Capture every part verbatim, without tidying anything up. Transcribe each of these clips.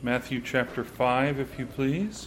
Matthew chapter five, if you please.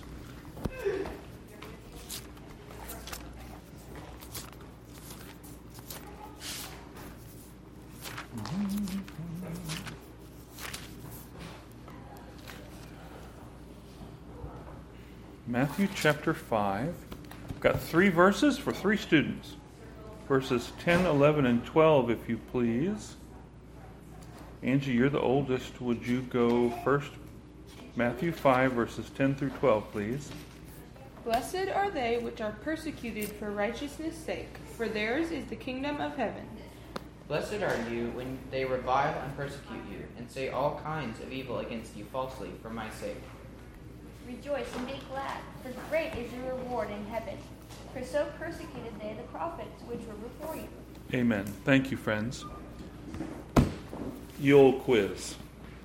Matthew chapter five. I've got three verses for three students. Verses ten, eleven, and twelve, if you please. Angie, you're the oldest. Would you go first? Matthew five, verses ten through twelve, please. Blessed are they which are persecuted for righteousness' sake, for theirs is the kingdom of heaven. Blessed are you when they revile and persecute you, and say all kinds of evil against you falsely for my sake. Rejoice and be glad, for great is your reward in heaven. For so persecuted they the prophets which were before you. Amen. Thank you, friends. Yule quiz.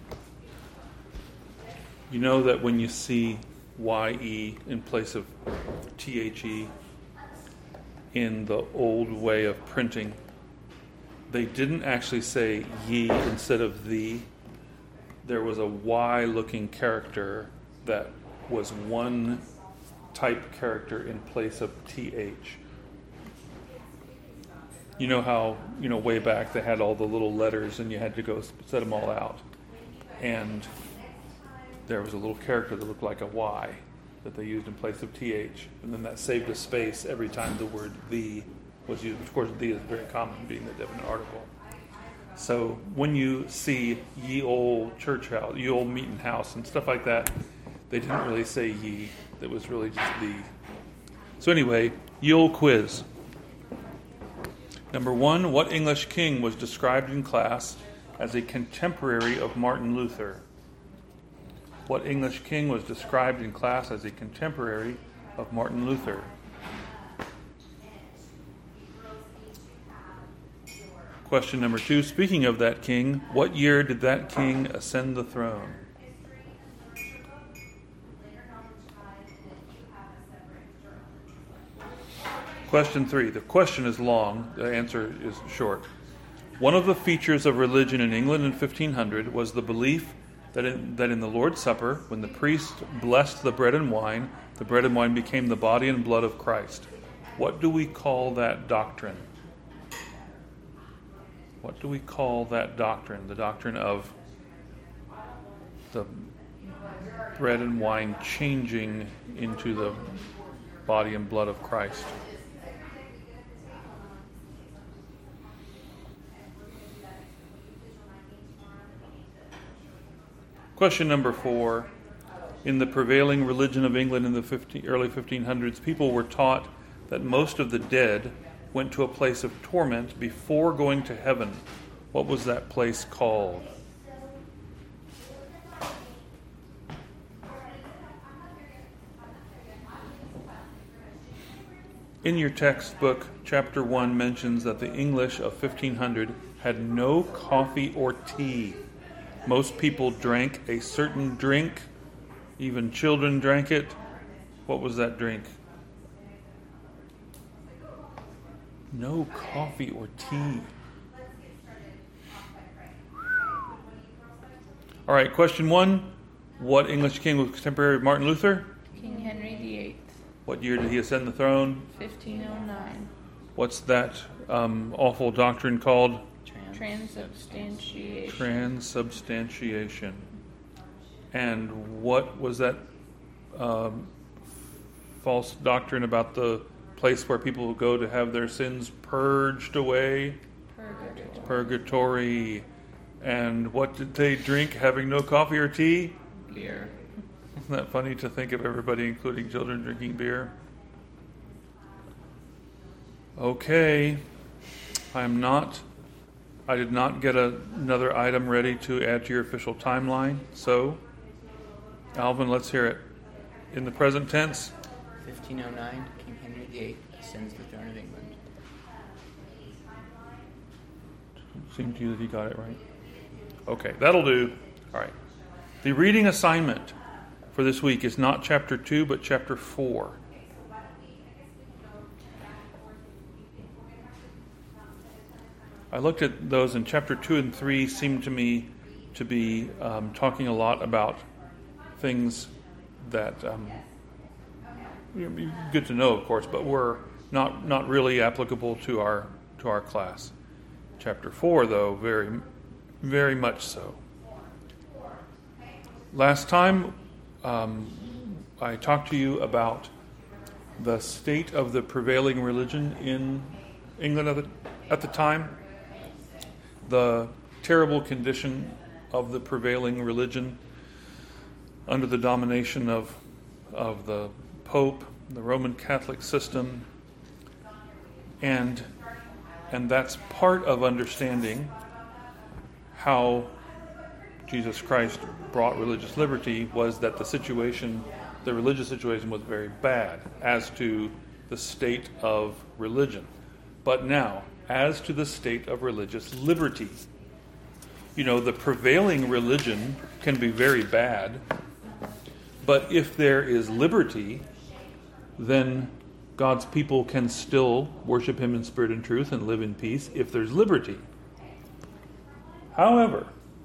You know that when you see Y E in place of T H E in the old way of printing, they didn't actually say ye instead of thee. There was a Y-looking character that was one type character in place of T H. You know how, you know, way back they had all the little letters and you had to go set them all out. And there was a little character that looked like a Y that they used in place of T H. And then that saved a space every time the word the was used. Of course, the is very common, being the definite article. So when you see ye old church house, ye old meeting house and stuff like that, they didn't really say ye. It was really just the. So anyway, Yule quiz. Number one, what English king was described in class as a contemporary of Martin Luther? What English king was described in class as a contemporary of Martin Luther? Question number two, speaking of that king, what year did that king ascend the throne? Question three. The question is long. The answer is short. One of the features of religion in England in fifteen hundred was the belief that in, that in the Lord's Supper, when the priest blessed the bread and wine, the bread and wine became the body and blood of Christ. What do we call that doctrine? What do we call that doctrine? The doctrine of the bread and wine changing into the body and blood of Christ. Question number four. In the prevailing religion of England in the fifteen, early fifteen hundreds, people were taught that most of the dead went to a place of torment before going to heaven. What was that place called? In your textbook, chapter one mentions that the English of fifteen hundred had no coffee or tea. Most people drank a certain drink. Even children drank it. What was that drink? No coffee or tea. All right, question one. What English king was contemporary of Martin Luther? King Henry the eighth. What year did he ascend the throne? fifteen oh nine. What's that um, awful doctrine called? Transubstantiation. Transubstantiation. And what was that um, false doctrine about the place where people will go to have their sins purged away? Purgatory. Purgatory. And what did they drink having no coffee or tea? Beer. Isn't that funny to think of everybody, including children, drinking beer? Okay. I'm not... I did not get a, another item ready to add to your official timeline. So, Alvin, let's hear it. In the present tense. fifteen oh nine, King Henry the eighth ascends the throne of England. It seemed to you that he got it right. Okay, that'll do. All right. The reading assignment for this week is not chapter two, but chapter four. I looked at those, and chapter two and three seemed to me to be um, talking a lot about things that um, you know, good to know, of course, but were not not really applicable to our to our class. Chapter four, though, very very much so. Last time, um, I talked to you about the state of the prevailing religion in England at the, at the time, the terrible condition of the prevailing religion under the domination of of the Pope, the Roman Catholic system, and and that's part of understanding how Jesus Christ brought religious liberty, was that the situation, the religious situation was very bad as to the state of religion. But now, as to the state of religious liberty, you know, the prevailing religion can be very bad, but if there is liberty, then God's people can still worship Him in spirit and truth and live in peace if there's liberty. However,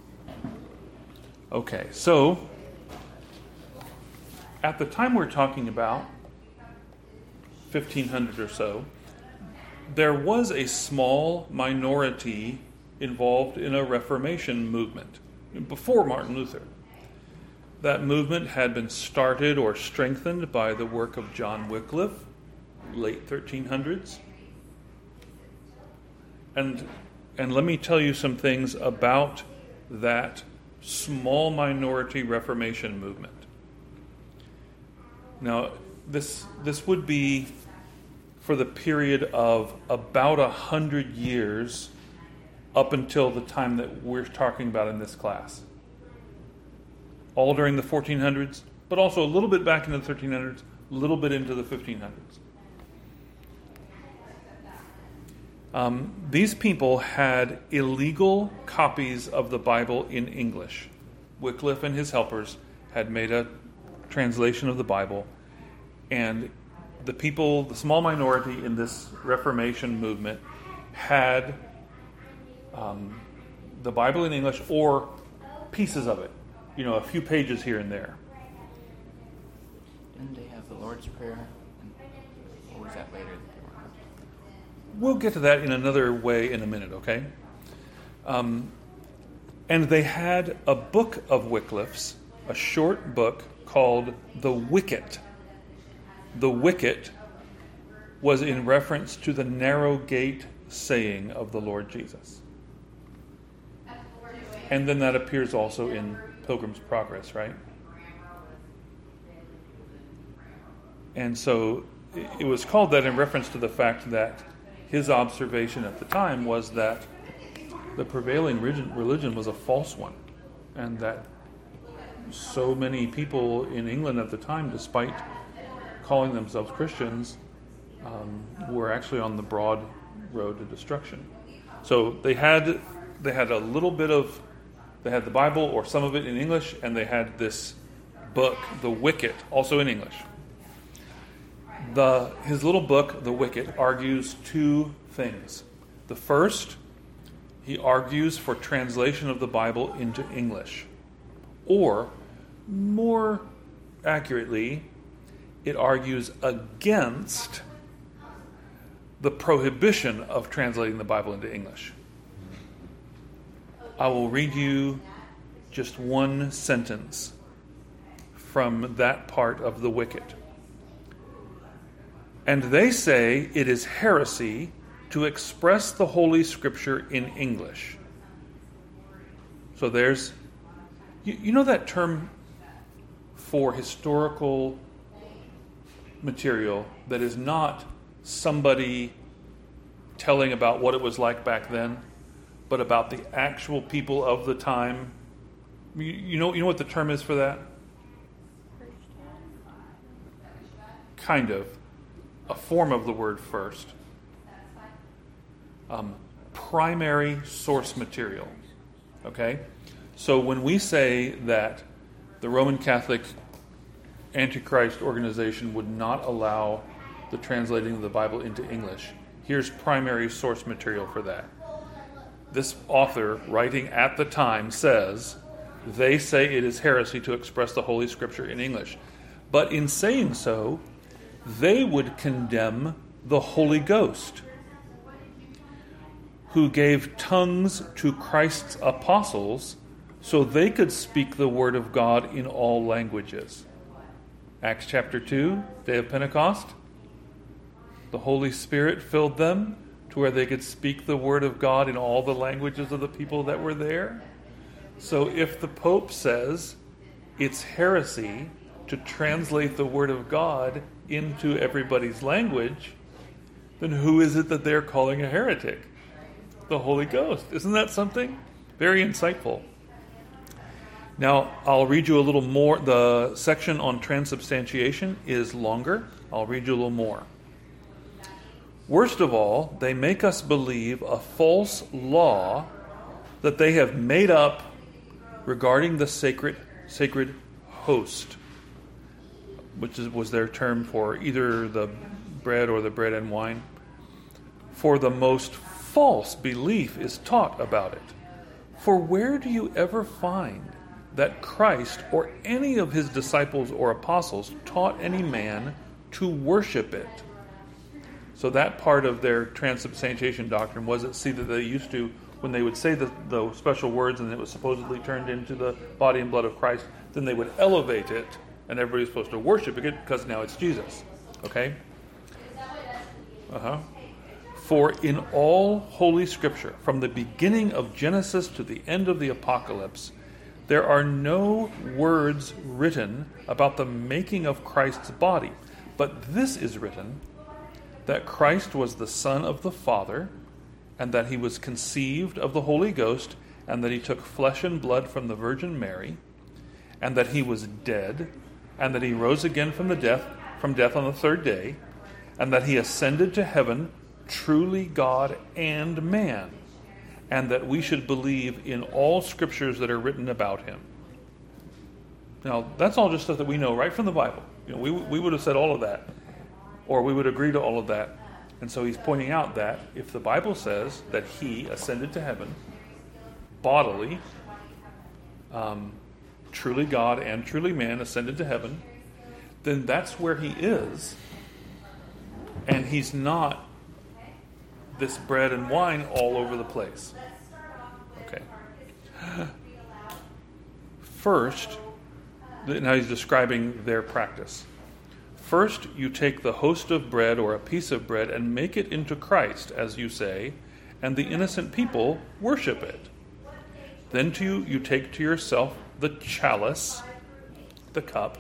okay, so at the time we're talking about, fifteen hundred or so, there was a small minority involved in a Reformation movement before Martin Luther. That movement had been started or strengthened by the work of John Wycliffe, late thirteen hundreds. And, and let me tell you some things about that small minority Reformation movement. Now, this this would be for the period of about a hundred years up until the time that we're talking about in this class. All during the fourteen hundreds, but also a little bit back into the thirteen hundreds, a little bit into the fifteen hundreds. Um, these people had illegal copies of the Bible in English. Wycliffe and his helpers had made a translation of the Bible, and the people, the small minority in this Reformation movement, had um, the Bible in English or pieces of it, you know, a few pages here and there. Didn't they have the Lord's Prayer? Or was that later? We'll get to that in another way in a minute, okay? Um, and they had a book of Wycliffe's, a short book called The Wicket. The Wicket was in reference to the narrow gate saying of the Lord Jesus. And then that appears also in Pilgrim's Progress, right? And so it was called that in reference to the fact that his observation at the time was that the prevailing religion was a false one, and that so many people in England at the time, despite calling themselves Christians, um, were actually on the broad road to destruction. So they had they had a little bit of they had the Bible or some of it in English, and they had this book, The Wicket, also in English. The his little book, The Wicket, argues two things. The first, he argues for translation of the Bible into English. Or, more accurately, it argues against the prohibition of translating the Bible into English. I will read you just one sentence from that part of The Wicket. And they say it is heresy to express the Holy Scripture in English. So there's, you, you know that term for historical material that is not somebody telling about what it was like back then, but about the actual people of the time. You, you know, you know what the term is for that? Kind of. A form of the word first. Um, primary source material. Okay? So when we say that the Roman Catholic Antichrist organization would not allow the translating of the Bible into English, here's primary source material for that. This author, writing at the time, says They say it is heresy to express the Holy Scripture in English. But in saying so, they would condemn the Holy Ghost, who gave tongues to Christ's apostles so they could speak the word of God in all languages. Acts chapter two, day of Pentecost, the Holy Spirit filled them to where they could speak the word of God in all the languages of the people that were there. So if the Pope says it's heresy to translate the word of God into everybody's language, then who is it that they're calling a heretic? The Holy Ghost. Isn't that something? Very insightful. Now, I'll read you a little more. The section on transubstantiation is longer. I'll read you a little more. Worst of all, they make us believe a false law that they have made up regarding the sacred sacred host, which is, was their term for either the bread or the bread and wine. For the most false belief is taught about it. For where do you ever find that Christ or any of his disciples or apostles taught any man to worship it? So that part of their transubstantiation doctrine was it, see, that they used to, when they would say the, the special words and it was supposedly turned into the body and blood of Christ, then they would elevate it and everybody's supposed to worship it because now it's Jesus. Okay? Uh-huh. For in all Holy Scripture, from the beginning of Genesis to the end of the Apocalypse, there are no words written about the making of Christ's body. But this is written, that Christ was the Son of the Father, and that he was conceived of the Holy Ghost, and that he took flesh and blood from the Virgin Mary, and that he was dead, and that he rose again from the death from death on the third day, and that he ascended to heaven, truly God and man, and that we should believe in all scriptures that are written about him. Now, that's all just stuff that we know right from the Bible. You know, we we would have said all of that, or we would agree to all of that. And so he's pointing out that if the Bible says that he ascended to heaven bodily, um, truly God and truly man ascended to heaven, then that's where he is. And he's not this bread and wine all over the place. Okay. First, now he's describing their practice. First, you take the host of bread or a piece of bread and make it into Christ, as you say, and the innocent people worship it. Then to you, you take to yourself the chalice, the cup,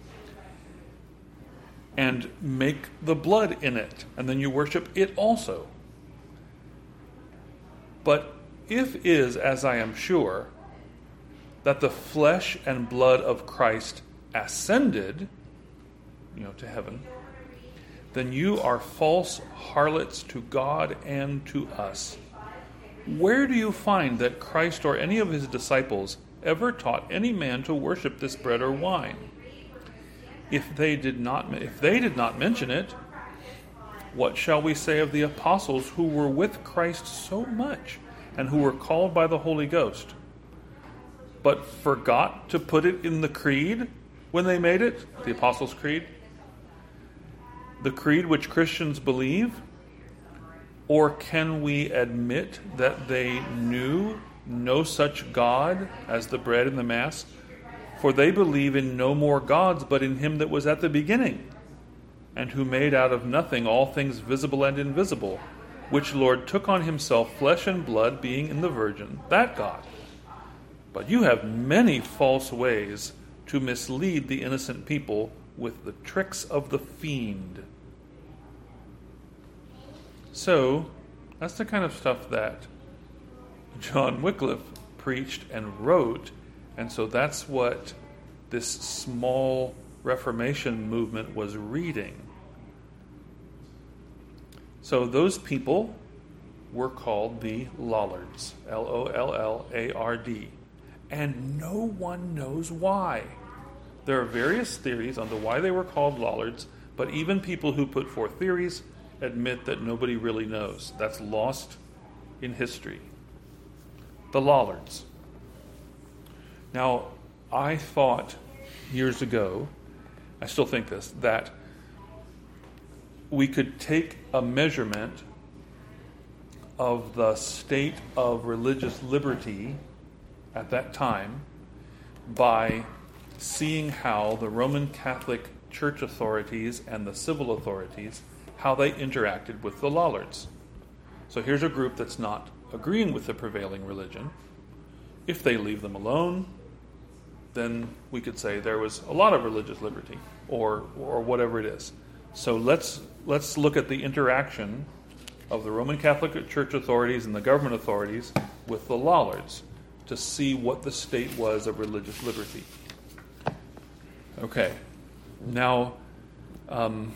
and make the blood in it, and then you worship it also. But if is, as I am sure, that the flesh and blood of Christ ascended, you know, to heaven, then you are false harlots to God and to us. Where do you find that Christ or any of his disciples ever taught any man to worship this bread or wine? If they did not, if they did not mention it, what shall we say of the apostles who were with Christ so much and who were called by the Holy Ghost, but forgot to put it in the creed when they made it, the Apostles' Creed? The creed which Christians believe? Or can we admit that they knew no such God as the bread and the Mass? For they believe in no more gods but in him that was at the beginning, and who made out of nothing all things visible and invisible, which Lord took on himself flesh and blood, being in the Virgin, that God. But you have many false ways to mislead the innocent people with the tricks of the fiend. So, that's the kind of stuff that John Wycliffe preached and wrote, and so that's what this small Reformation movement was reading. So those people were called the Lollards, L O L L A R D, and no one knows why. There are various theories on to why they were called Lollards, but even people who put forth theories admit that nobody really knows. That's lost in history. The Lollards. Now, I thought years ago, I still think this, that we could take a measurement of the state of religious liberty at that time by seeing how the Roman Catholic Church authorities and the civil authorities, how they interacted with the Lollards. So here's a group that's not agreeing with the prevailing religion. If they leave them alone, then we could say there was a lot of religious liberty, or or whatever it is. So let's let's look at the interaction of the Roman Catholic Church authorities and the government authorities with the Lollards to see what the state was of religious liberty. Okay, now um,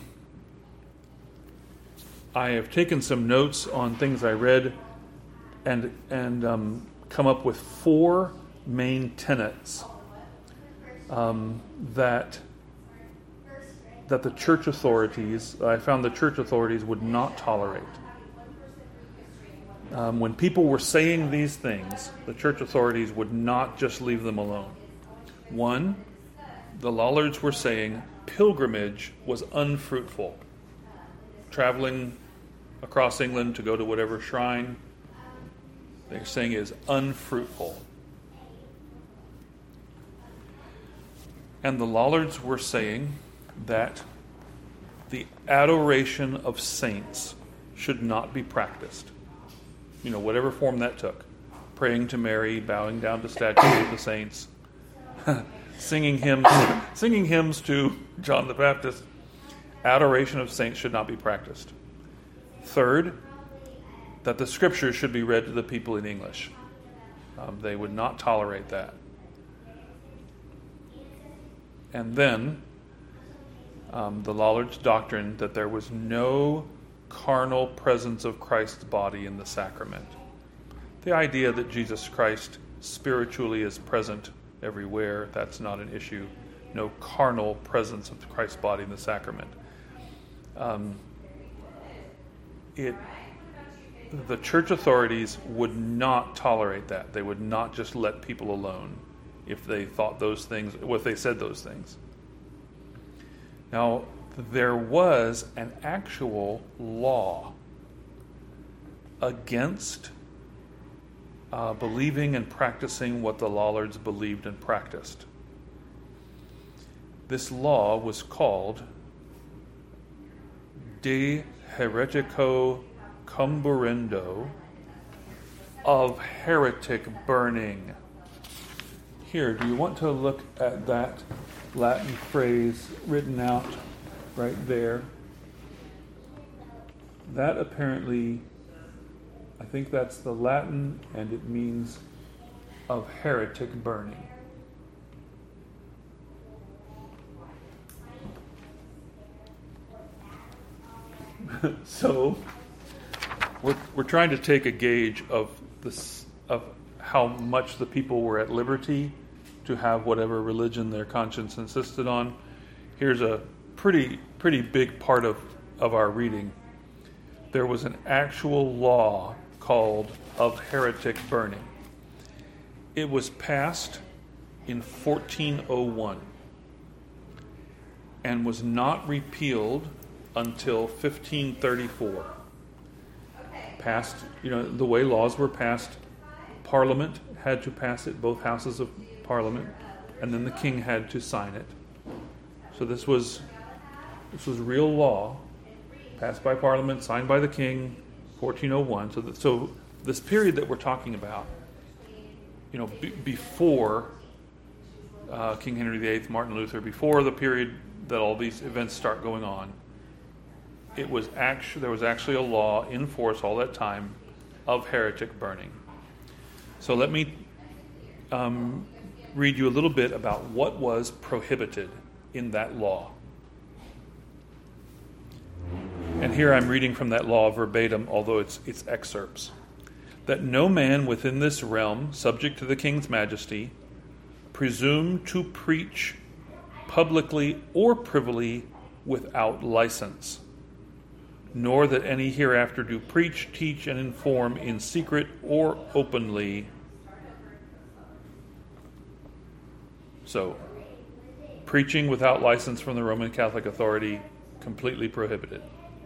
I have taken some notes on things I read and and um, come up with four main tenets um, that that the church authorities, I found the church authorities would not tolerate. Um, when people were saying these things, the church authorities would not just leave them alone. One, the Lollards were saying pilgrimage was unfruitful. Traveling across England to go to whatever shrine, they're saying is unfruitful. And the Lollards were saying that the adoration of saints should not be practiced. You know, whatever form that took. Praying to Mary, bowing down to statues of the saints, singing hymns, singing hymns to John the Baptist. Adoration of saints should not be practiced. Third, that the scriptures should be read to the people in English. Um, they would not tolerate that. And then, um, the Lollards' doctrine that there was no carnal presence of Christ's body in the sacrament. The idea that Jesus Christ spiritually is present everywhere, that's not an issue. No carnal presence of Christ's body in the sacrament. Um, it, the church authorities would not tolerate that. They would not just let people alone if they thought those things, if they said those things. Now, there was an actual law against uh, believing and practicing what the Lollards believed and practiced. This law was called De Heretico Comburendo, of heretic burning. Here, do you want to look at that Latin phrase written out right there? That apparently, I think that's the Latin, and it means of heretic burning. So, we're we're trying to take a gauge of this of how much the people were at liberty to have whatever religion their conscience insisted on. Here's a pretty pretty big part of, of our reading. There was an actual law called of heretic burning. It was passed in fourteen oh one and was not repealed until fifteen thirty-four. Passed, you know, the way laws were passed, Parliament had to pass it, both houses of Parliament, and then the king had to sign it. So this was this was real law, passed by Parliament, signed by the king, fourteen oh one. So that, so this period that we're talking about, you know, b- before uh, King Henry the Eighth, Martin Luther, before the period that all these events start going on, it was actually there was actually a law in force all that time of heretic burning. So let me um, read you a little bit about what was prohibited in that law. And here I'm reading from that law verbatim, although it's it's excerpts. That no man within this realm, subject to the king's majesty, presume to preach publicly or privily without license, nor that any hereafter do preach, teach, and inform in secret or openly So, preaching without license from the Roman Catholic authority, completely prohibited.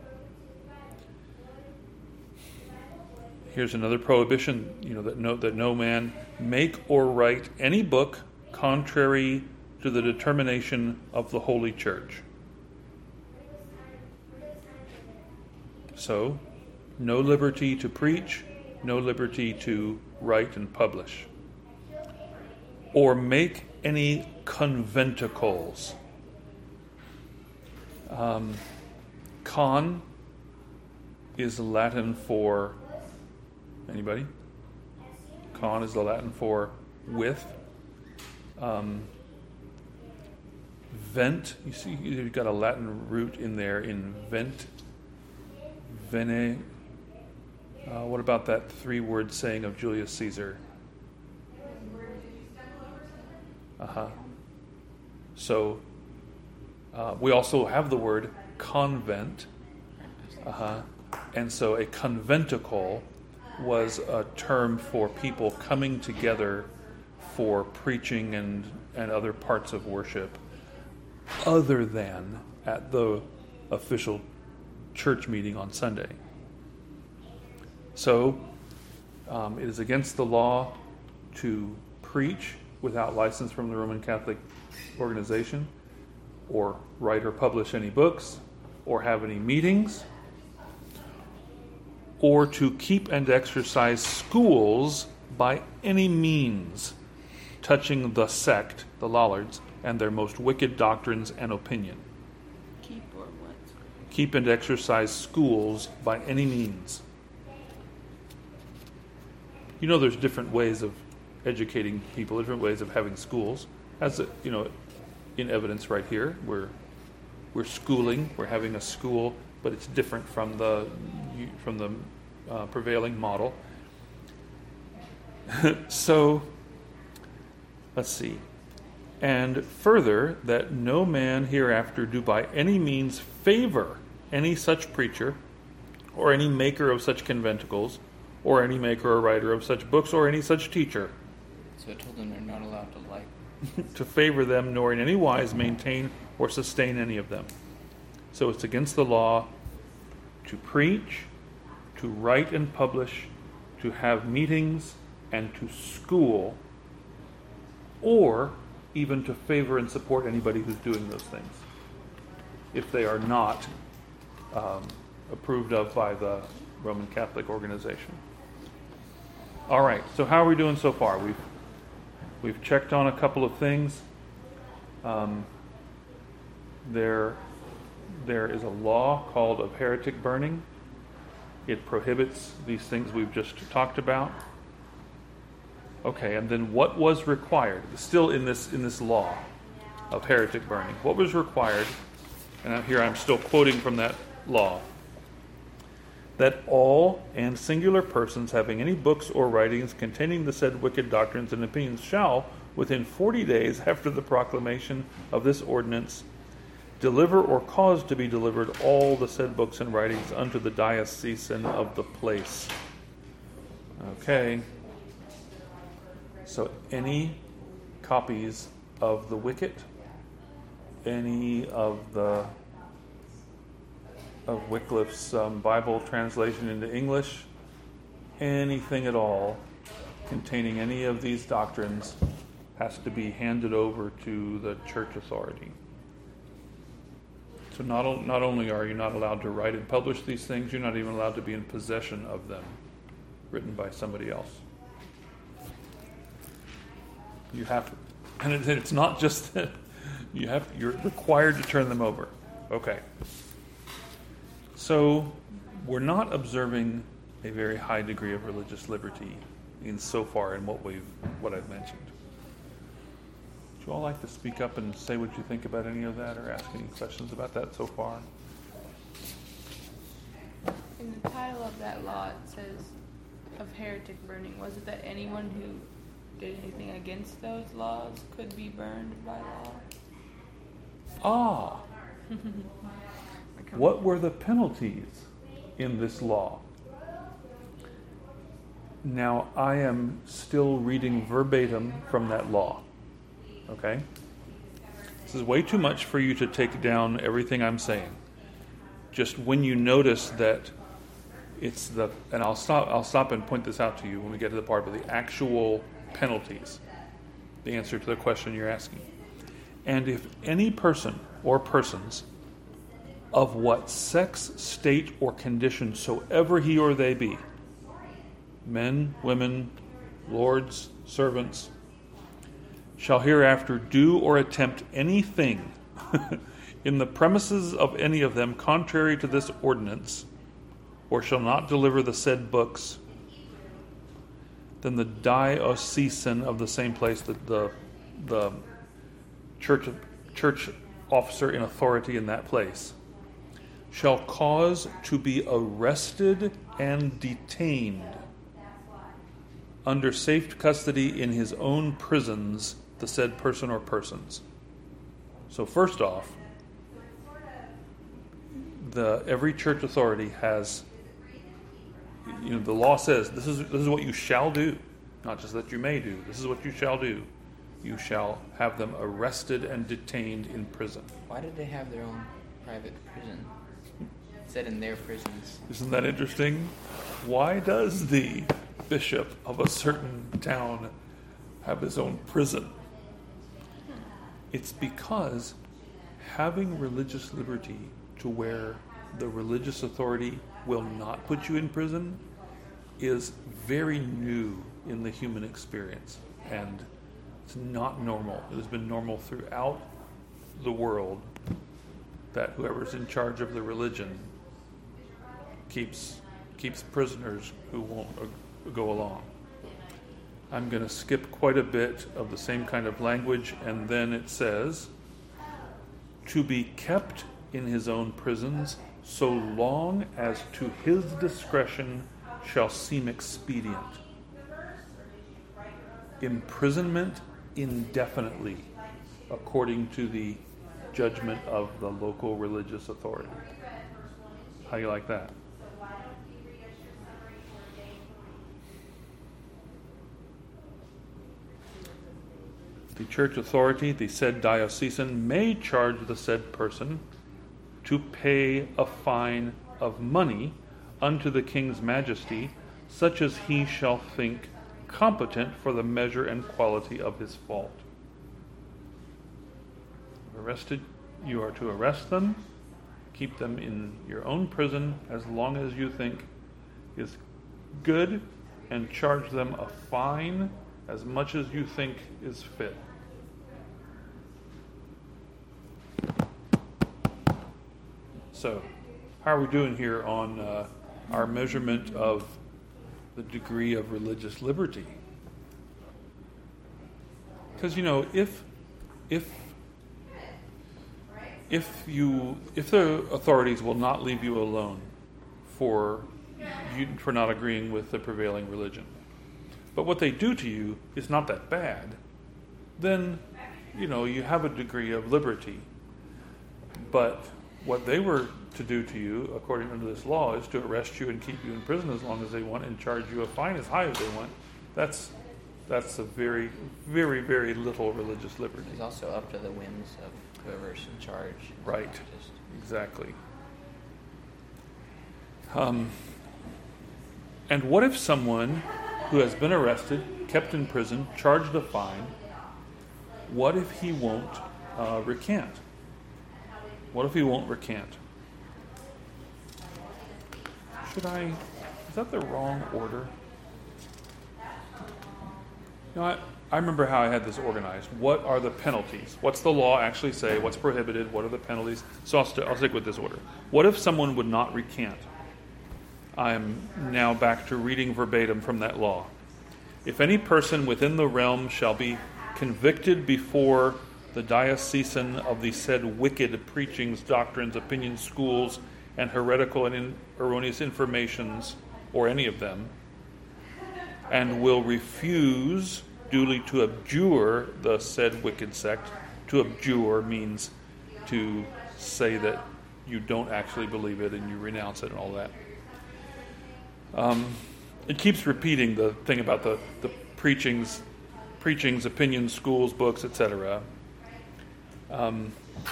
Here's another prohibition, you know, that no, that no man make or write any book contrary to the determination of the Holy Church. So, no liberty to preach, no liberty to write and publish. Or make any conventicles. Um, con is Latin for, anybody? Con is the Latin for with. Um, vent, you see, you've got a Latin root in there in vent. Vene. Uh, what about that three-word saying of Julius Caesar? Uh-huh. So, uh, we also have the word convent. Uh-huh. And so a conventicle was a term for people coming together for preaching and, and other parts of worship other than at the official church meeting on Sunday. So, um, it is against the law to preach without license from the Roman Catholic organization, or write or publish any books, or have any meetings, or to keep and exercise schools by any means touching the sect, the Lollards, and their most wicked doctrines and opinion. Keep or what? Keep and exercise schools by any means. You know, there's different ways of educating people, different ways of having schools. As a, you know, in evidence right here, we're we're schooling, we're having a school, but it's different from the from the uh, prevailing model. So, let's see. And further, that no man hereafter do by any means favor any such preacher, or any maker of such conventicles, or any maker or writer of such books, or any such teacher. So it told them they're not allowed to like. To favor them, nor in any wise maintain or sustain any of them. So it's against the law to preach, to write and publish, to have meetings, and to school, or even to favor and support anybody who's doing those things, if they are not um, approved of by the Roman Catholic organization. All right, so how are we doing so far? We've we've checked on a couple of things. Um, there, there is a law called of heretic burning. It prohibits these things we've just talked about. Okay, and then what was required? Still in this in this law of heretic burning, what was required? And here I'm still quoting from that law. That all and singular persons having any books or writings containing the said wicked doctrines and opinions shall, within forty days after the proclamation of this ordinance, deliver or cause to be delivered all the said books and writings unto the diocesan of the place. Okay. So any copies of the Wicket, any of the of Wycliffe's um, Bible translation into English, anything at all containing any of these doctrines has to be handed over to the church authority. So not, o- not only are you not allowed to write and publish these things, you're not even allowed to be in possession of them, written by somebody else. You have to, and it, it's not just that you have, you're required to turn them over. Okay. So we're not observing a very high degree of religious liberty in so far in what we've what I've mentioned. Would you all like to speak up and say what you think about any of that, or ask any questions about that so far? In the title of that law, it says of heretic burning. Was it that anyone who did anything against those laws could be burned by law? Ah. What were the penalties in this law? Now, I am still reading verbatim from that law. Okay? This is way too much for you to take down everything I'm saying. Just when you notice that it's the, and I'll stop, I'll stop and point this out to you when we get to the part of the actual penalties, the answer to the question you're asking. And if any person or persons of what sex, state, or condition soever he or they be, men, women, lords, servants, shall hereafter do or attempt anything in the premises of any of them contrary to this ordinance, or shall not deliver the said books, then the diocesan of the same place, the the, the church church officer in authority in that place, shall cause to be arrested and detained under safe custody in his own prisons the said person or persons. So first off, the every church authority has, you know, the law says this is this is what you shall do, not just that you may do. This is what you shall do. You shall have them arrested and detained in prison. Why did they have their own private prison? It said in their prisons. Isn't that interesting? Why does the bishop of a certain town have his own prison? It's because having religious liberty to where the religious authority will not put you in prison is very new in the human experience, and it's not normal. It has been normal throughout the world that whoever's in charge of the religion keeps keeps prisoners who won't uh, go along. I'm going to skip quite a bit of the same kind of language, and then it says, to be kept in his own prisons so long as to his discretion shall seem expedient. Imprisonment indefinitely, according to the judgment of the local religious authority. How do you like that? The church authority, the said diocesan, may charge the said person to pay a fine of money unto the king's majesty, such as he shall think competent for the measure and quality of his fault. Arrested, you are to arrest them, keep them in your own prison as long as you think is good, and charge them a fine as much as you think is fit. So, how are we doing here on uh, our measurement of the degree of religious liberty? Because, you know, if if if you if the authorities will not leave you alone for you for not agreeing with the prevailing religion, but what they do to you is not that bad, then, you know, you have a degree of liberty. But what they were to do to you, according to this law, is to arrest you and keep you in prison as long as they want and charge you a fine as high as they want. That's that's a very, very, very little religious liberty. It's also up to the whims of whoever's in charge. Right. Just... Exactly. Um, and what if someone who has been arrested, kept in prison, charged a fine, what if he won't uh, recant? What if he won't recant? Should I... Is that the wrong order? You know, I, I remember how I had this organized. What are the penalties? What's the law actually say? What's prohibited? What are the penalties? So I'll, st- I'll stick with this order. What if someone would not recant? I'm now back to reading verbatim from that law. If any person within the realm shall be convicted before the diocesan of the said wicked preachings, doctrines, opinions, schools, and heretical and in, erroneous informations, or any of them, and will refuse duly to abjure the said wicked sect. To abjure means to say that you don't actually believe it and you renounce it and all that. Um, it keeps repeating the thing about the, the preachings, preachings, opinions, schools, books, et cetera, um,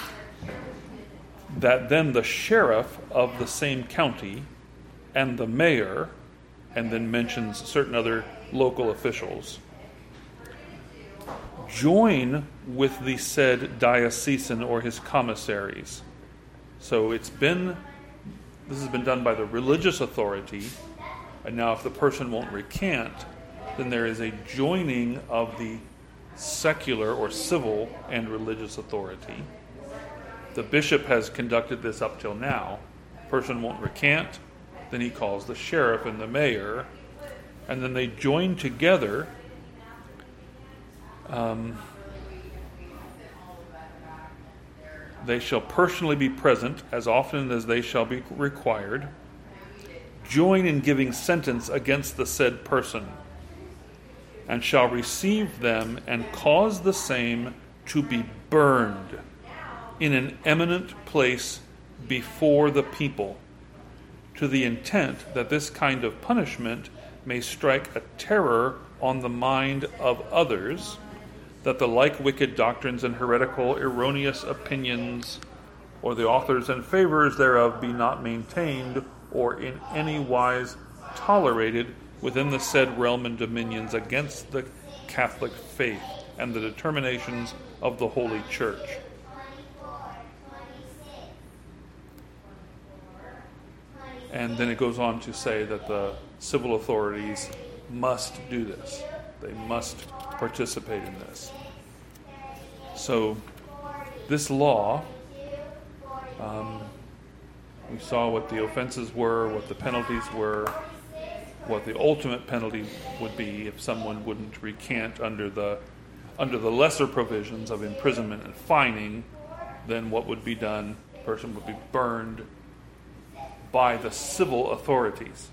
that then the sheriff of the same county and the mayor, and then mentions certain other local officials, join with the said diocesan or his commissaries. So it's been, this has been done by the religious authority, and now if the person won't recant, then there is a joining of the secular or civil and religious authority. The bishop has conducted this up till now. Person won't recant, then he calls the sheriff and the mayor, and then they join together. Um, they shall personally be present as often as they shall be required, join in giving sentence against the said person, and shall receive them and cause the same to be burned in an eminent place before the people, to the intent that this kind of punishment may strike a terror on the mind of others, that the like wicked doctrines and heretical erroneous opinions, or the authors and favorers thereof, be not maintained or in any wise tolerated within the said realm and dominions against the Catholic faith and the determinations of the Holy Church. And then it goes on to say that the civil authorities must do this. They must participate in this. So this law, um, we saw what the offenses were, what the penalties were, what the ultimate penalty would be if someone wouldn't recant under the under the lesser provisions of imprisonment and fining. Then what would be done? The person would be burned by the civil authorities.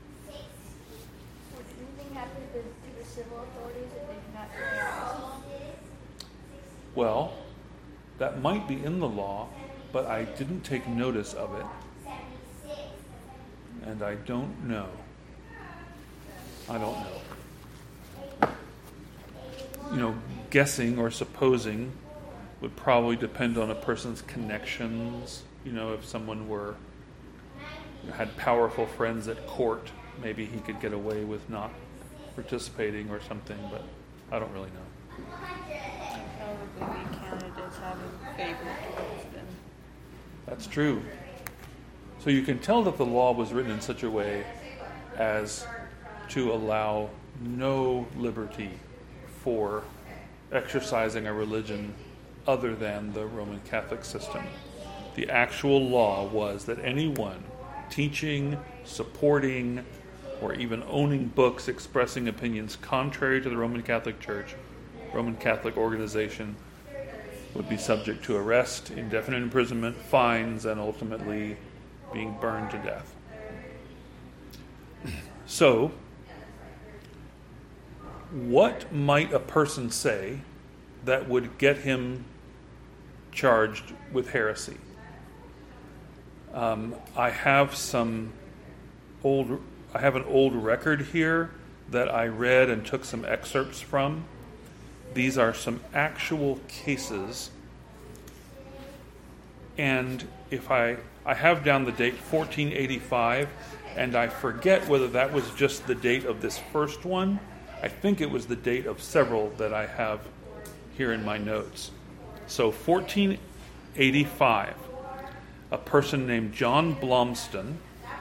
Would anything happen to the, to the civil authorities if they do not pay? Well, that might be in the law, but I didn't take notice of it. And I don't know. I don't know. You know, guessing or supposing would probably depend on a person's connections. You know, if someone were had powerful friends at court, maybe he could get away with not participating or something, but I don't really know. Probably be counted as having favor towards them. That's true. So you can tell that the law was written in such a way as to allow no liberty for exercising a religion other than the Roman Catholic system. The actual law was that anyone teaching, supporting, or even owning books expressing opinions contrary to the Roman Catholic Church, Roman Catholic organization, would be subject to arrest, indefinite imprisonment, fines, and ultimately being burned to death. So, what might a person say that would get him charged with heresy? Um, I have some old, I have an old record here that I read and took some excerpts from. These are some actual cases. And if I, I have down the date fourteen eighty-five, and I forget whether that was just the date of this first one. I think it was the date of several that I have here in my notes. So fourteen eighty-five, a person named John Blomston.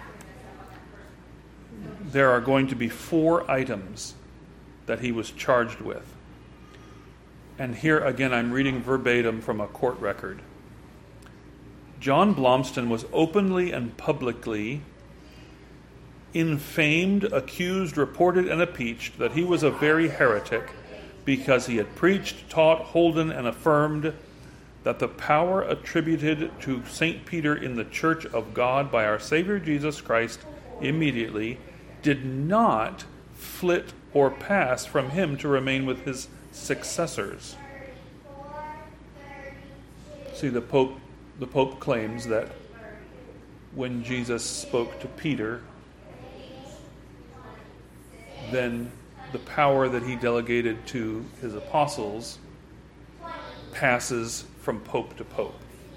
There are going to be four items that he was charged with. And here again I'm reading verbatim from a court record. John Blomston was openly and publicly infamed, accused, reported, and impeached that he was a very heretic because he had preached, taught, holden, and affirmed that the power attributed to Saint Peter in the Church of God by our Savior Jesus Christ immediately did not flit or pass from him to remain with his successors. See, the Pope, the Pope claims that when Jesus spoke to Peter, then the power that he delegated to his apostles passes from pope to pope.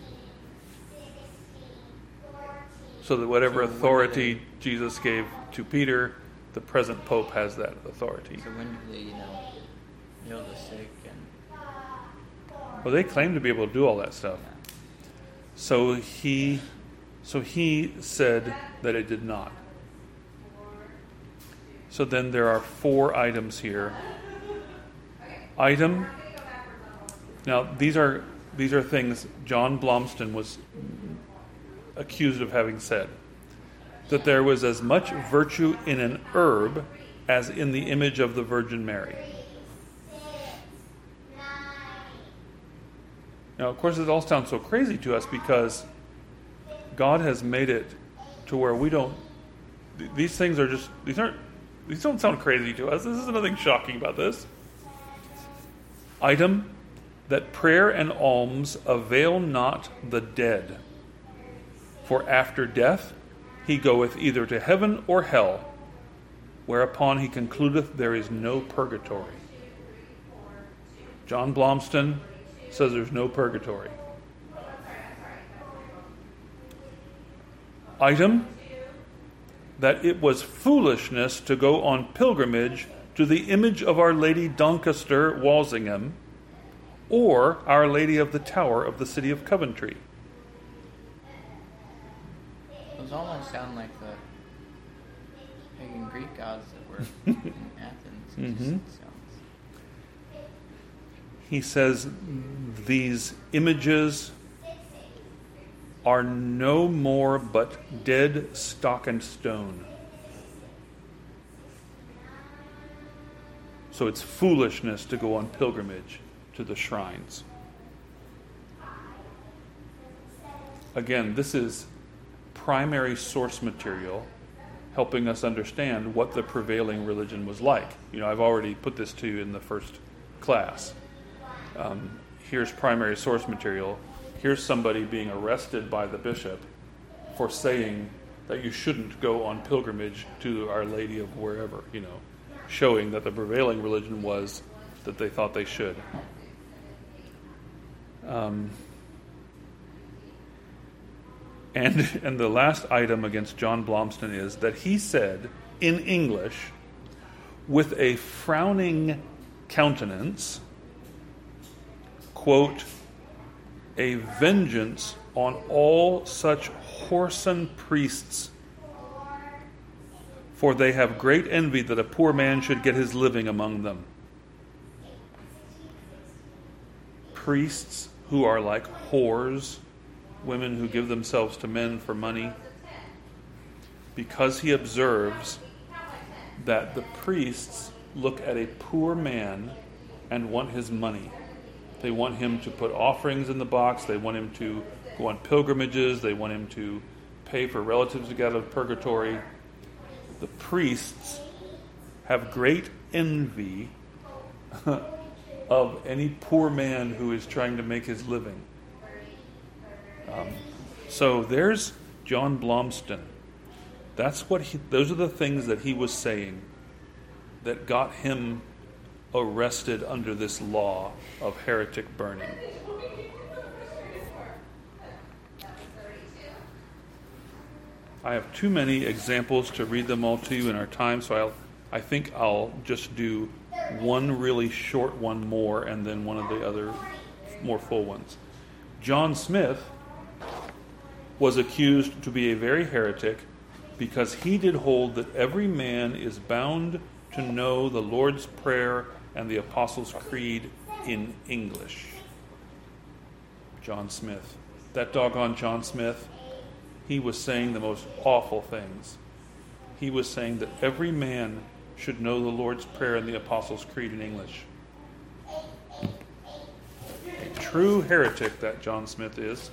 So that whatever So when authority do Jesus gave to Peter, the present pope has that authority. So when do they, you know, heal the sick and Well, they claim to be able to do all that stuff. So he, so he said that it did not. So then there are four items here. Item. Now these are these are things John Blomston was accused of having said. That there was as much virtue in an herb as in the image of the Virgin Mary. Now, of course, it all sounds so crazy to us because God has made it to where we don't. th- These things are just. These aren't. These don't sound crazy to us. This is nothing shocking about this. Item, that prayer and alms avail not the dead. For after death he goeth either to heaven or hell, whereupon he concludeth there is no purgatory. John Blomston says there's no purgatory. Item, that it was foolishness to go on pilgrimage to the image of Our Lady Doncaster, Walsingham, or Our Lady of the Tower of the city of Coventry. those almost sound like the pagan Greek gods that were in Athens. It just Mhm. sounds- He says these images are no more but dead stock and stone. So it's foolishness to go on pilgrimage to the shrines. Again, this is primary source material helping us understand what the prevailing religion was like. You know, I've already put this to you in the first class. Um, here's primary source material. Here's somebody being arrested by the bishop for saying that you shouldn't go on pilgrimage to Our Lady of wherever, you know, showing that the prevailing religion was that they thought they should. Um, and and the last item against John Blomston is that he said in English, with a frowning countenance, quote, a vengeance on all such whoreson priests, for they have great envy that a poor man should get his living among them. Priests who are like whores, women who give themselves to men for money, because he observes that the priests look at a poor man and want his money. They want him to put offerings in the box. They want him to go on pilgrimages. They want him to pay for relatives to get out of purgatory. The priests have great envy of any poor man who is trying to make his living. Um, so there's John Blomston. That's what he, those are the things that he was saying that got him arrested under this law of heretic burning. I have too many examples to read them all to you in our time, so I'll, I think I'll just do one really short one more and then one of the other more full ones. John Smith was accused to be a very heretic because he did hold that every man is bound to know the Lord's Prayer and the Apostles' Creed in English. John Smith. That doggone John Smith, he was saying the most awful things. He was saying that every man should know the Lord's Prayer and the Apostles' Creed in English. A true heretic, that John Smith is.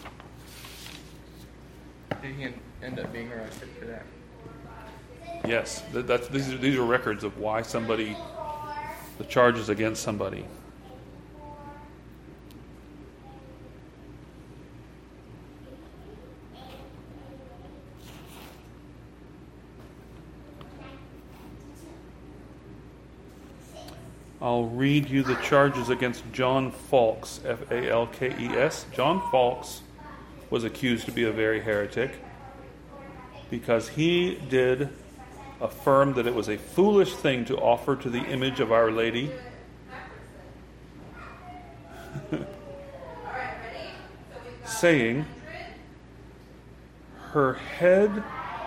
Did he end up being arrested for that? Yes, that, that's, these, are, these are records of why somebody, the charges against somebody. I'll read you the charges against John Falks, F A L K E S. John Falks was accused to be a very heretic because he did affirm that it was a foolish thing to offer to the image of Our Lady. Saying, her head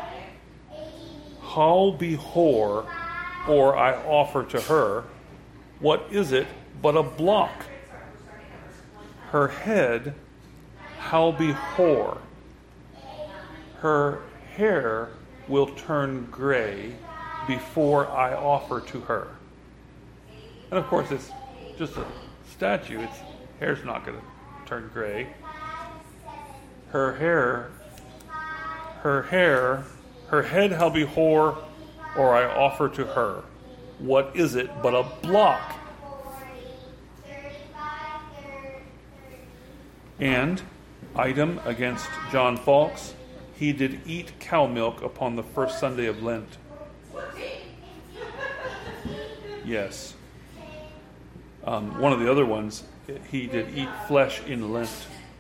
I'll be whore, or I offer to her. What is it but a block? Her head I'll be whore. Her hair will turn gray before I offer to her. And of course, it's just a statue. Its hair's not going to turn gray. Her hair, her hair, her head I'll be whore, or I offer to her. What is it but a block? And, item against John Falks, he did eat cow milk upon the first Sunday of Lent. Yes. Um, one of the other ones, he did eat flesh in Lent.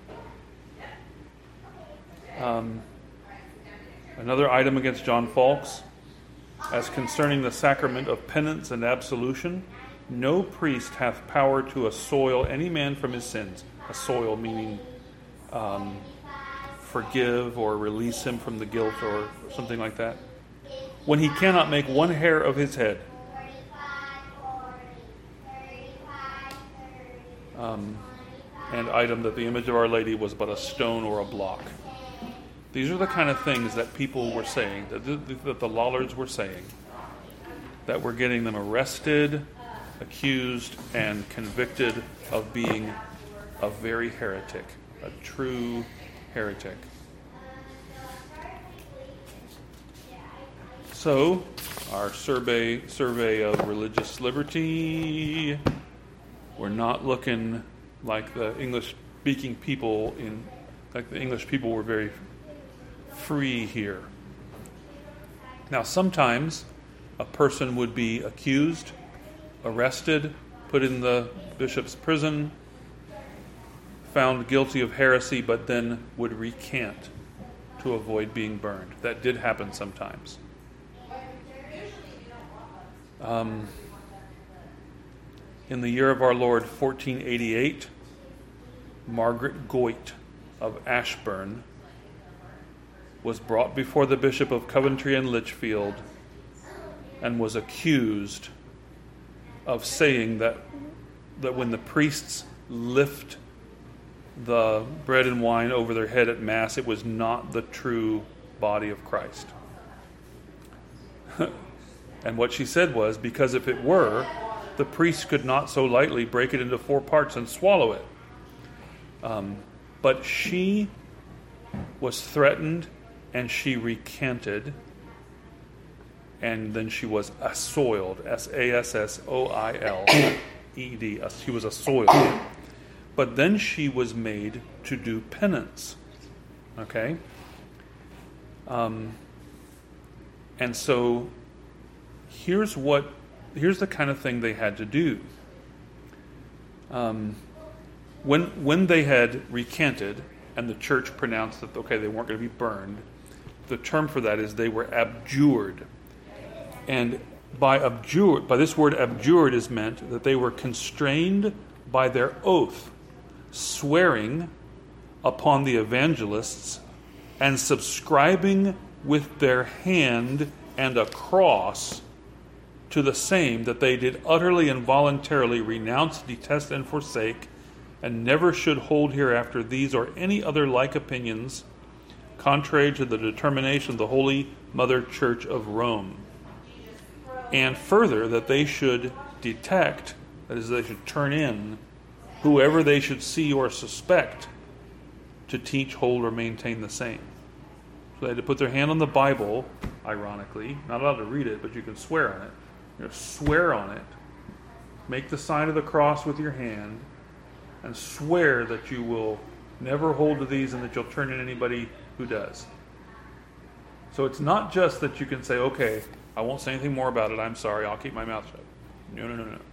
Um, another item against John Falks, as concerning the sacrament of penance and absolution, no priest hath power to assoil any man from his sins. Assoil meaning um, forgive or release him from the guilt or something like that, when he cannot make one hair of his head. Um, and item that the image of Our Lady was but a stone or a block. These are the kind of things that people were saying, that the, that the Lollards were saying, that were getting them arrested, accused, and convicted of being a very heretic, a true heretic. So, our survey survey of religious liberty, we're not looking like the English-speaking people in, like the English people were very free here. Now, sometimes a person would be accused, arrested, put in the bishop's prison, found guilty of heresy, but then would recant to avoid being burned. That did happen sometimes. Um, in the year of our Lord, fourteen eighty-eight, Margaret Goit of Ashburn was brought before the Bishop of Coventry and Lichfield and was accused of saying that, that when the priests lift the bread and wine over their head at Mass, it was not the true body of Christ. And what she said was, because if it were, the priest could not so lightly break it into four parts and swallow it. Um, but she was threatened and she recanted, and then she was assoiled, S A S S O I L E D. She was assoiled. But then she was made to do penance. Okay? Um, and so here's what, here's the kind of thing they had to do. Um, when when they had recanted and the church pronounced that, okay, they weren't going to be burned, the term for that is they were abjured. And by abjured, by this word abjured is meant that they were constrained by their oath, swearing upon the evangelists and subscribing with their hand and a cross to the same, that they did utterly and voluntarily renounce, detest, and forsake, and never should hold hereafter these or any other like opinions, contrary to the determination of the Holy Mother Church of Rome. And further, that they should detect, that is, they should turn in, whoever they should see or suspect to teach, hold, or maintain the same. So they had to put their hand on the Bible, ironically, not allowed to read it, but you can swear on it. You know, swear on it. Make the sign of the cross with your hand, and swear that you will never hold to these and that you'll turn in anybody who does. So it's not just that you can say, okay, I won't say anything more about it, I'm sorry, I'll keep my mouth shut. No, no, no, no.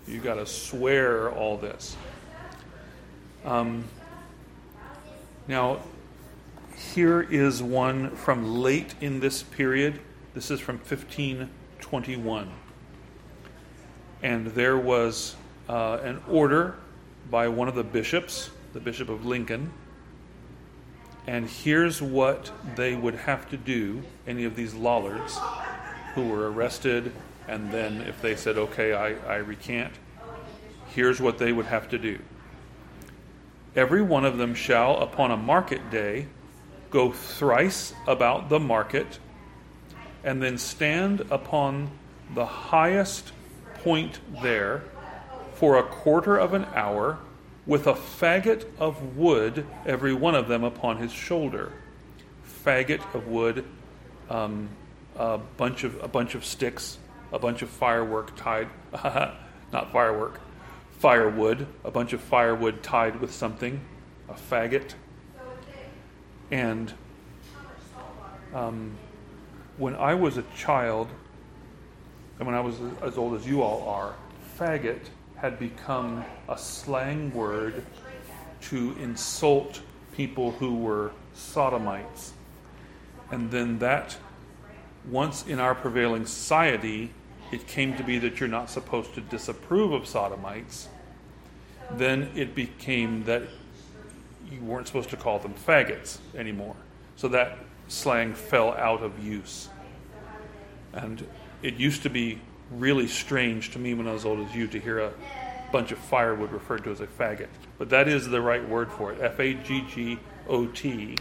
You got to swear all this. Um, now, here is one from late in this period. This is from fifteen twenty-one. And there was uh, an order by one of the bishops, the Bishop of Lincoln. And here's what they would have to do, any of these lollards who were arrested, and then if they said, okay, I, I recant, here's what they would have to do. Every one of them shall, upon a market day, go thrice about the market, and then stand upon the highest point there for a quarter of an hour, with a faggot of wood, every one of them upon his shoulder. Faggot of wood, um, a bunch of a bunch of sticks, a bunch of firework tied, not firework, firewood, a bunch of firewood tied with something, a faggot. And um, when I was a child, and when I was as old as you all are, faggot had become a slang word to insult people who were sodomites. And then that, once in our prevailing society, it came to be that you're not supposed to disapprove of sodomites, then it became that you weren't supposed to call them faggots anymore. So that slang fell out of use. And it used to be really strange to me when I was old as you to hear a bunch of firewood referred to as a faggot. But that is the right word for it, F A G G O T.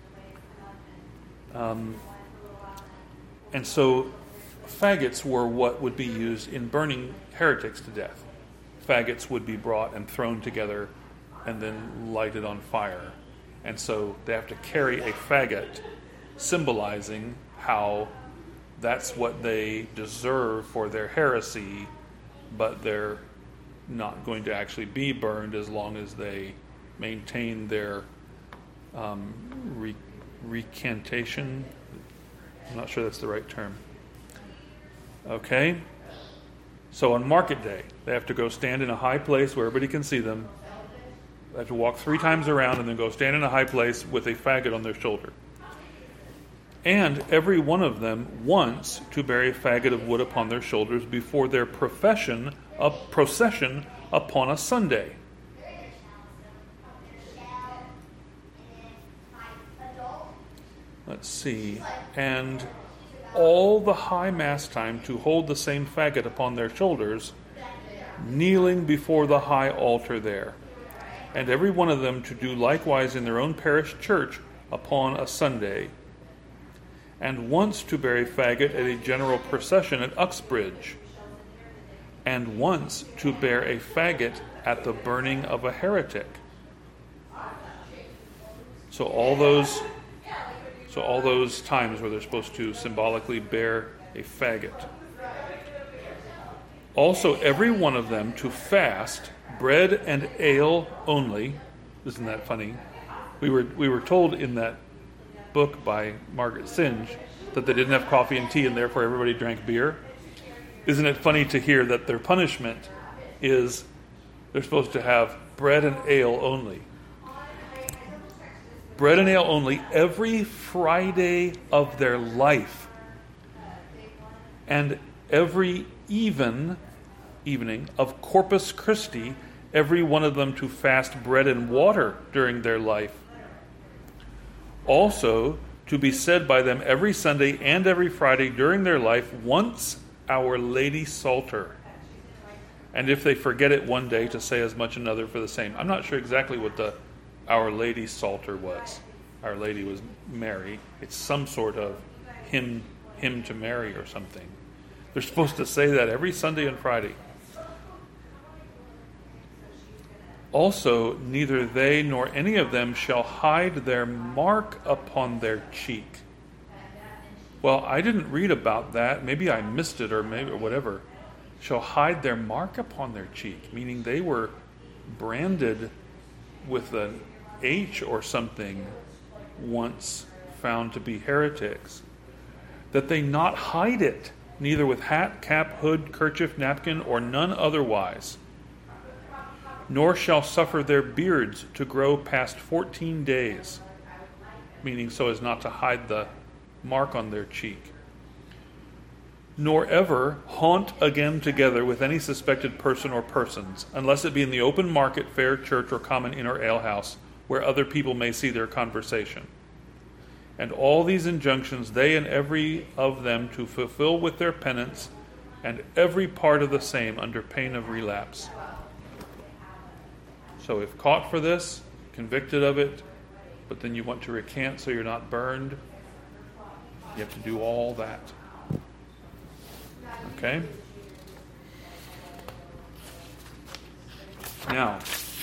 Um, and so faggots were what would be used in burning heretics to death. Faggots would be brought and thrown together and then lighted on fire. And so they have to carry a faggot, symbolizing how that's what they deserve for their heresy, but they're not going to actually be burned as long as they maintain their um, re- recantation. I'm not sure that's the right term. Okay? So on market day, they have to go stand in a high place where everybody can see them. They have to walk three times around and then go stand in a high place with a faggot on their shoulder. And every one of them wants to bear a faggot of wood upon their shoulders before their profession, a procession upon a Sunday. Let's see. And all the high mass time to hold the same faggot upon their shoulders, kneeling before the high altar there. And every one of them to do likewise in their own parish church upon a Sunday. And once to bear a faggot at a general procession at Uxbridge, and once to bear a faggot at the burning of a heretic. So all those, so all those times where they're supposed to symbolically bear a faggot. Also, every one of them to fast bread and ale only. Isn't that funny? We were we were told in that book by Margaret Singe that they didn't have coffee and tea and therefore everybody drank beer. Isn't it funny to hear that their punishment is they're supposed to have bread and ale only? Bread and ale only every Friday of their life. And every even evening of Corpus Christi, every one of them to fast bread and water during their life. Also, to be said by them every Sunday and every Friday during their life, once Our Lady Psalter. And if they forget it one day, to say as much another for the same. I'm not sure exactly what the Our Lady Psalter was. Our Lady was Mary. It's some sort of hymn, hymn to Mary or something. They're supposed to say that every Sunday and Friday. Also, neither they nor any of them shall hide their mark upon their cheek. Well, I didn't read about that. Maybe I missed it or maybe or whatever. Shall hide their mark upon their cheek, meaning they were branded with an H or something once found to be heretics. That they not hide it, neither with hat, cap, hood, kerchief, napkin, or none otherwise. nor shall suffer their beards to grow past fourteen days, meaning so as not to hide the mark on their cheek, nor ever haunt again together with any suspected person or persons, unless it be in the open market, fair church, or common inn or alehouse, where other people may see their conversation. And all these injunctions they and every of them to fulfill with their penance, and every part of the same under pain of relapse. So if caught for this, convicted of it, but then you want to recant so you're not burned, you have to do all that. Okay? Now,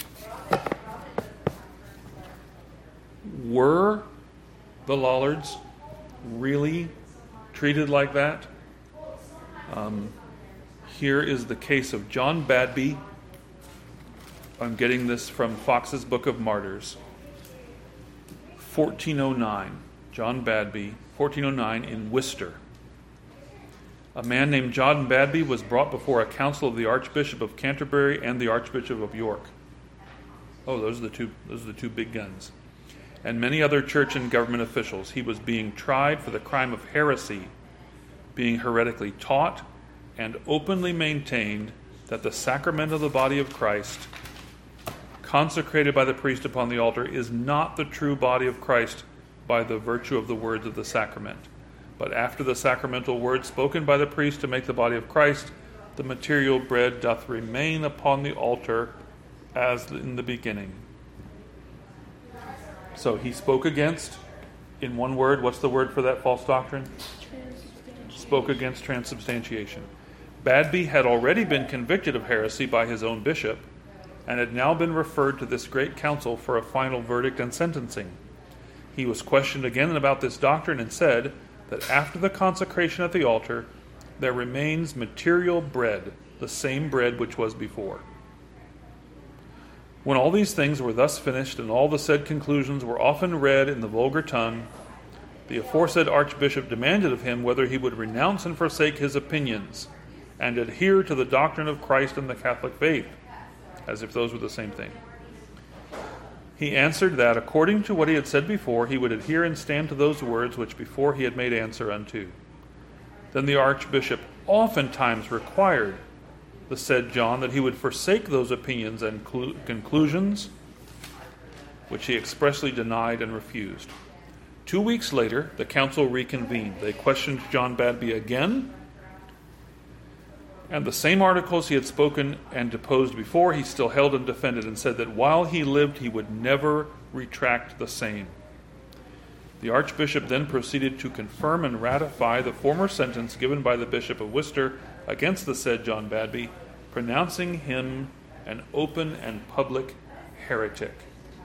were the Lollards really treated like that? Um, here is the case of John Badby. I'm getting this from Fox's Book of Martyrs. fourteen oh nine. John Badby, fourteen oh nine in Worcester. A man named John Badby was brought before a council of the Archbishop of Canterbury and the Archbishop of York. Oh, those are the two, those are the two big guns. And many other church and government officials. He was being tried for the crime of heresy, being heretically taught and openly maintained that the sacrament of the body of Christ, consecrated by the priest upon the altar, is not the true body of Christ by the virtue of the words of the sacrament. But after the sacramental word spoken by the priest to make the body of Christ, the material bread doth remain upon the altar as in the beginning. So he spoke against, in one word, what's the word for that false doctrine? Spoke against transubstantiation. Badby had already been convicted of heresy by his own bishop, and had now been referred to this great council for a final verdict and sentencing. He was questioned again about this doctrine and said that after the consecration at the altar, there remains material bread, the same bread which was before. When all these things were thus finished, and all the said conclusions were often read in the vulgar tongue, the aforesaid archbishop demanded of him whether he would renounce and forsake his opinions, and adhere to the doctrine of Christ and the Catholic faith, as if those were the same thing. He answered that, according to what he had said before, he would adhere and stand to those words which before he had made answer unto. Then the archbishop oftentimes required the said John that he would forsake those opinions and clu- conclusions which he expressly denied and refused. Two weeks later, the council reconvened. They questioned John Badby again, and the same articles he had spoken and deposed before he still held and defended, and said that while he lived he would never retract the same. The archbishop then proceeded to confirm and ratify the former sentence given by the Bishop of Worcester against the said John Badby, pronouncing him an open and public heretic.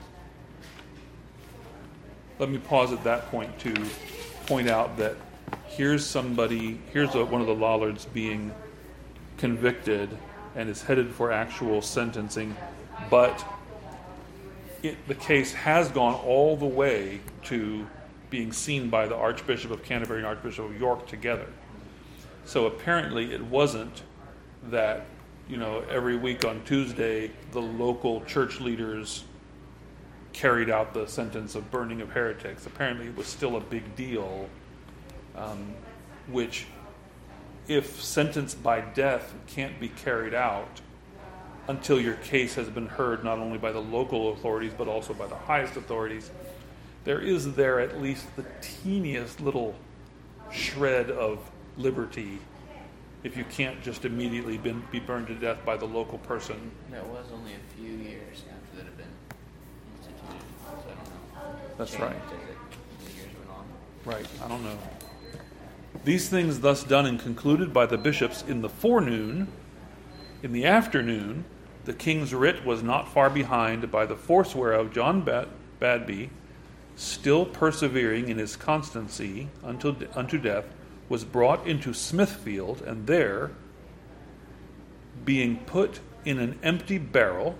Let me pause at that point to point out that here's somebody, here's a, one of the Lollards being convicted and is headed for actual sentencing, but it, the case has gone all the way to being seen by the Archbishop of Canterbury and Archbishop of York together. So apparently it wasn't that, you know, every week on Tuesday the local church leaders carried out the sentence of burning of heretics. Apparently it was still a big deal, um, which, if sentenced by death, can't be carried out until your case has been heard not only by the local authorities but also by the highest authorities. There is there at least the teeniest little shred of liberty if you can't just immediately been, be burned to death by the local person. That was only a few years after that had been instituted, so I don't know. That's Changed right. as the years went on. Right, I don't know. These things thus done and concluded by the bishops in the forenoon, in the afternoon, the king's writ was not far behind, by the force whereof John Badby, still persevering in his constancy until unto death, was brought into Smithfield, and there, being put in an empty barrel,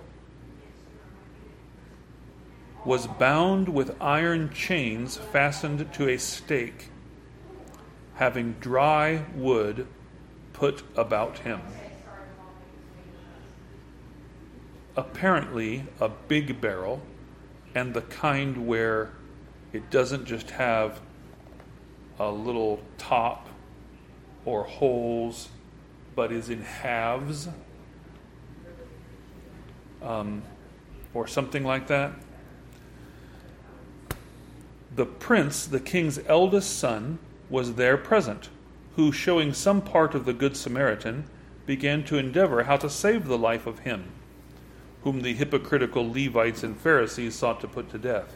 was bound with iron chains fastened to a stake, having dry wood put about him. apparently a big barrel, and the kind where it doesn't just have a little top or holes, but is in halves, um, or something like that. The prince, the king's eldest son, was there present, who, showing some part of the Good Samaritan, began to endeavor how to save the life of him, whom the hypocritical Levites and Pharisees sought to put to death.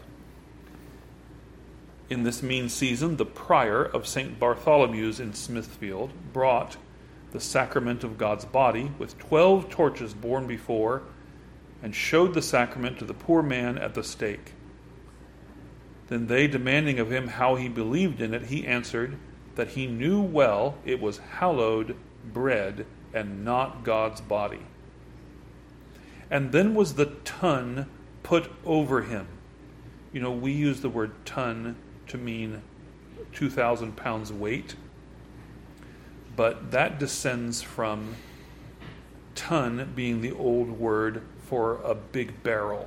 In this mean season, the prior of Saint Bartholomew's in Smithfield brought the sacrament of God's body with twelve torches borne before, and showed the sacrament to the poor man at the stake. Then they, demanding of him how he believed in it, he answered that he knew well it was hallowed bread and not God's body. And then was the ton put over him. You know, we use the word ton to mean two thousand pounds weight, but that descends from ton being the old word for a big barrel.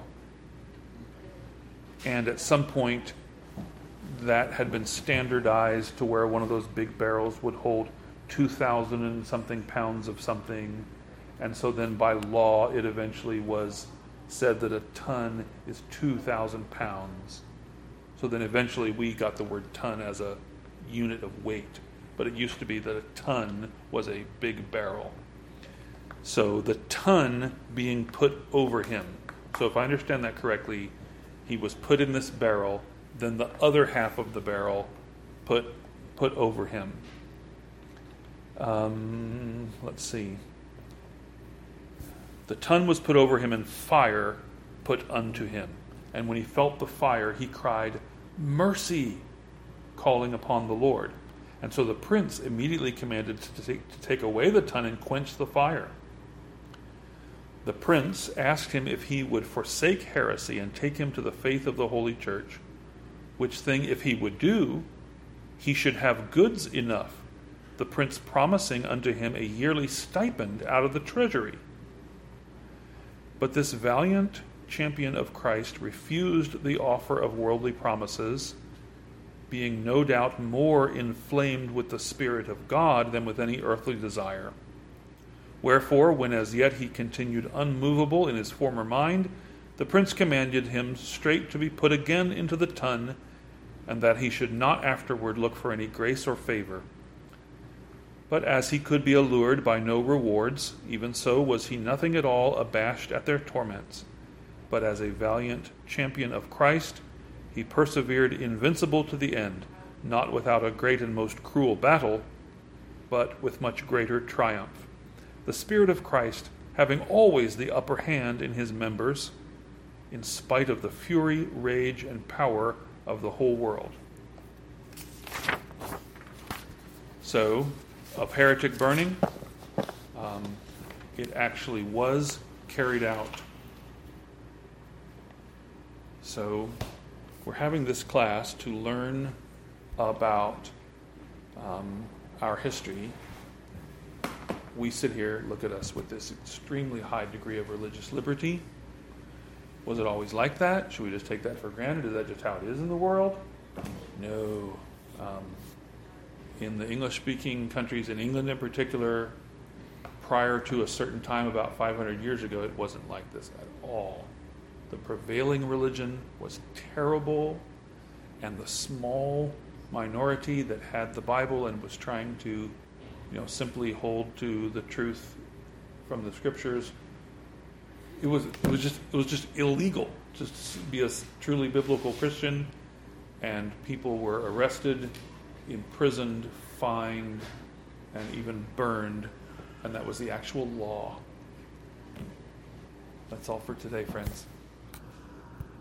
And at some point, that had been standardized to where one of those big barrels would hold two thousand and something pounds of something. And so then by law, it eventually was said that a ton is two thousand pounds. So then eventually we got the word ton as a unit of weight. But it used to be that a ton was a big barrel. So the ton being put over him. So if I understand that correctly, he was put in this barrel, then the other half of the barrel put put over him. Um, let's see. The ton was put over him, and fire put unto him. And when he felt the fire, he cried, "Mercy!" calling upon the Lord. And so the prince immediately commanded to take, to take away the ton and quench the fire. The prince asked him if he would forsake heresy and take him to the faith of the Holy Church, which thing, if he would do, he should have goods enough, the prince promising unto him a yearly stipend out of the treasury. But this valiant champion of Christ refused the offer of worldly promises, being no doubt more inflamed with the Spirit of God than with any earthly desire. Wherefore, when as yet he continued unmovable in his former mind, the prince commanded him straight to be put again into the tun, and that he should not afterward look for any grace or favor. But as he could be allured by no rewards, even so was he nothing at all abashed at their torments. But as a valiant champion of Christ, he persevered invincible to the end, not without a great and most cruel battle, but with much greater triumph. The Spirit of Christ having always the upper hand in his members, in spite of the fury, rage, and power of the whole world. So, of heretic burning, um, it actually was carried out. So, we're having this class to learn about um, our history. We sit here, look at us with this extremely high degree of religious liberty. Was it always like that? Should we just take that for granted? Is that just how it is in the world? No. Um, in the English-speaking countries, in England in particular, prior to a certain time about five hundred years ago, it wasn't like this at all. The prevailing religion was terrible, and the small minority that had the Bible and was trying to, you know, simply hold to the truth from the scriptures, it was it was just it was just illegal just to be a truly biblical Christian, and people were arrested, imprisoned, fined, and even burned, and that was the actual law. That's all for today, friends.